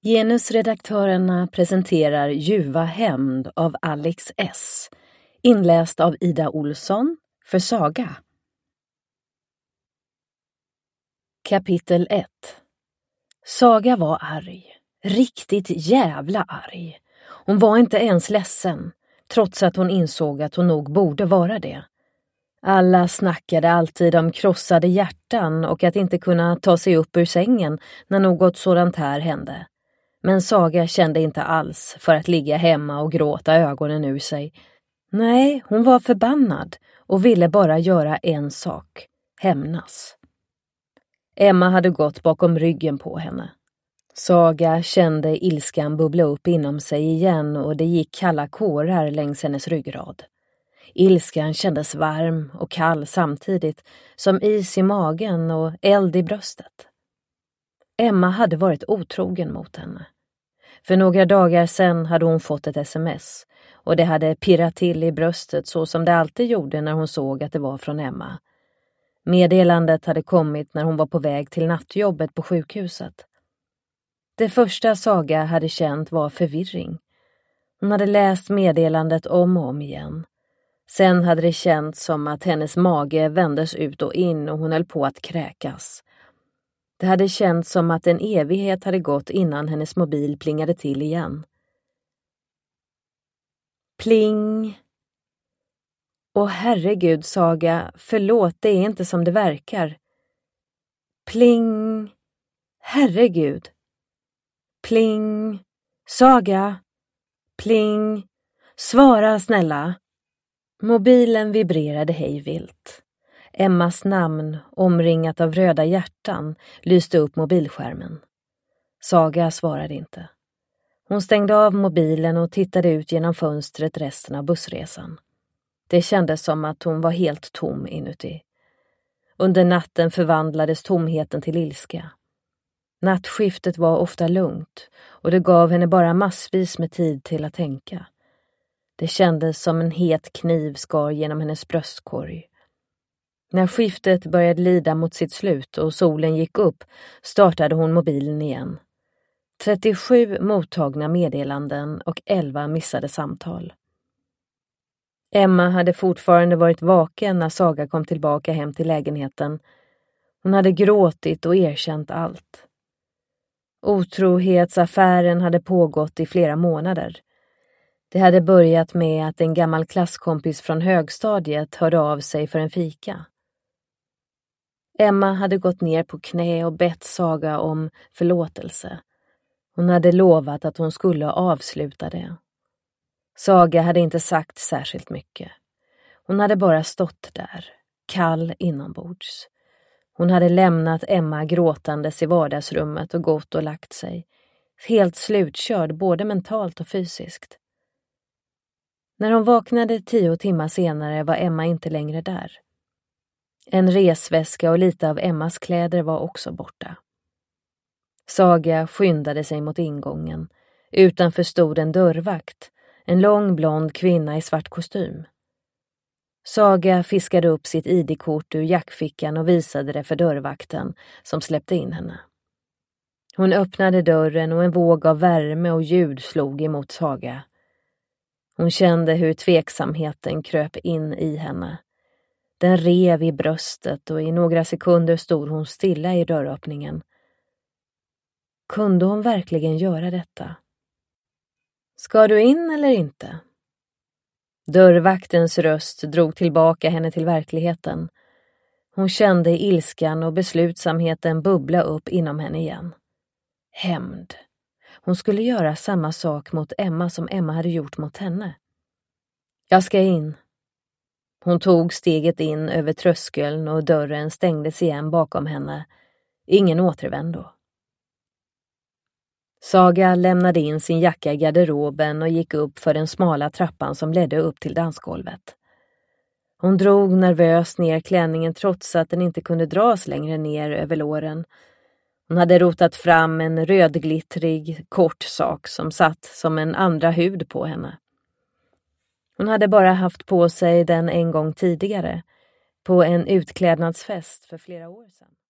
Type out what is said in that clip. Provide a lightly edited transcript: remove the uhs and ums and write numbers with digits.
Genusredaktörerna presenterar Ljuva hämnd av Alex S. Inläst av Ida Olsson för Saga. Kapitel 1. Saga var arg. Riktigt jävla arg. Hon var inte ens ledsen, trots att hon insåg att hon nog borde vara det. Alla snackade alltid om krossade hjärtan och att inte kunna ta sig upp ur sängen när något sådant här hände. Men Saga kände inte alls för att ligga hemma och gråta ögonen ur sig. Nej, hon var förbannad och ville bara göra en sak: hämnas. Emma hade gått bakom ryggen på henne. Saga kände ilskan bubbla upp inom sig igen och det gick kalla kårar längs hennes ryggrad. Ilskan kändes varm och kall samtidigt, som is i magen och eld i bröstet. Emma hade varit otrogen mot henne. För några dagar sedan hade hon fått ett sms och det hade pirrat till i bröstet så som det alltid gjorde när hon såg att det var från Emma. Meddelandet hade kommit när hon var på väg till nattjobbet på sjukhuset. Det första Saga hade känt var förvirring. Hon hade läst meddelandet om och om igen. Sen hade det känts som att hennes mage vändes ut och in och hon höll på att kräkas. Det hade känts som att en evighet hade gått innan hennes mobil plingade till igen. Pling! Åh herregud, Saga, förlåt, det är inte som det verkar. Pling! Herregud! Pling! Saga! Pling! Svara snälla! Mobilen vibrerade hejvilt. Emmas namn, omringat av röda hjärtan, lyste upp mobilskärmen. Saga svarade inte. Hon stängde av mobilen och tittade ut genom fönstret resten av bussresan. Det kändes som att hon var helt tom inuti. Under natten förvandlades tomheten till ilska. Nattskiftet var ofta lugnt och det gav henne bara massvis med tid till att tänka. Det kändes som en het kniv skar genom hennes bröstkorg. När skiftet började lida mot sitt slut och solen gick upp startade hon mobilen igen. 37 mottagna meddelanden och 11 missade samtal. Emma hade fortfarande varit vaken när Saga kom tillbaka hem till lägenheten. Hon hade gråtit och erkänt allt. Otrohetsaffären hade pågått i flera månader. Det hade börjat med att en gammal klasskompis från högstadiet hörde av sig för en fika. Emma hade gått ner på knä och bett Saga om förlåtelse. Hon hade lovat att hon skulle avsluta det. Saga hade inte sagt särskilt mycket. Hon hade bara stått där, kall inombords. Hon hade lämnat Emma gråtandes i vardagsrummet och gått och lagt sig. Helt slutkörd både mentalt och fysiskt. När hon vaknade 10 timmar senare var Emma inte längre där. En resväska och lite av Emmas kläder var också borta. Saga skyndade sig mot ingången. Utanför stod en dörrvakt, en lång blond kvinna i svart kostym. Saga fiskade upp sitt ID-kort ur jackfickan och visade det för dörrvakten som släppte in henne. Hon öppnade dörren och en våg av värme och ljud slog emot Saga. Hon kände hur tveksamheten kröp in i henne. Den rev i bröstet och i några sekunder stod hon stilla i dörröppningen. Kunde hon verkligen göra detta? Ska du in eller inte? Dörrvaktens röst drog tillbaka henne till verkligheten. Hon kände ilskan och beslutsamheten bubbla upp inom henne igen. Hämnd. Hon skulle göra samma sak mot Emma som Emma hade gjort mot henne. Jag ska in. Hon tog steget in över tröskeln och dörren stängdes igen bakom henne. Ingen återvändo. Saga lämnade in sin jacka i garderoben och gick upp för den smala trappan som ledde upp till dansgolvet. Hon drog nervöst ner klänningen trots att den inte kunde dras längre ner över låren. Hon hade rotat fram en rödglittrig, kort sak som satt som en andra hud på henne. Hon hade bara haft på sig den en gång tidigare, på en utklädnadsfest för flera år sedan.